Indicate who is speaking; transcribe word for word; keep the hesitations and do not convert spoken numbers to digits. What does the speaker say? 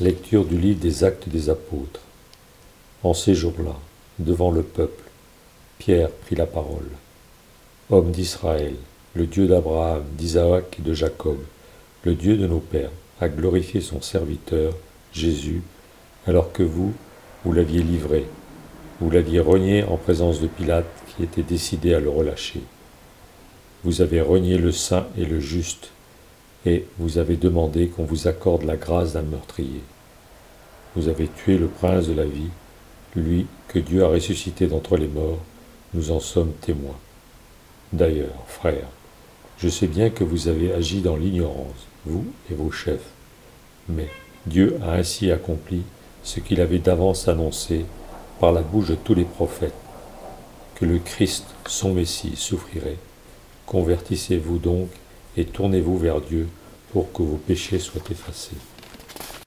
Speaker 1: Lecture du livre des Actes des Apôtres. En ces jours-là, devant le peuple, Pierre prit la parole. Homme d'Israël, le Dieu d'Abraham, d'Isaac et de Jacob, le Dieu de nos pères, a glorifié son serviteur, Jésus, alors que vous, vous l'aviez livré. Vous l'aviez renié en présence de Pilate, qui était décidé à le relâcher. Vous avez renié le saint et le juste, et vous avez demandé qu'on vous accorde la grâce d'un meurtrier. Vous avez tué le prince de la vie, lui que Dieu a ressuscité d'entre les morts, nous en sommes témoins. D'ailleurs, frères, je sais bien que vous avez agi dans l'ignorance, vous et vos chefs, mais Dieu a ainsi accompli ce qu'il avait d'avance annoncé par la bouche de tous les prophètes, que le Christ, son Messie, souffrirait. Convertissez-vous donc et tournez-vous vers Dieu pour que vos péchés soient effacés.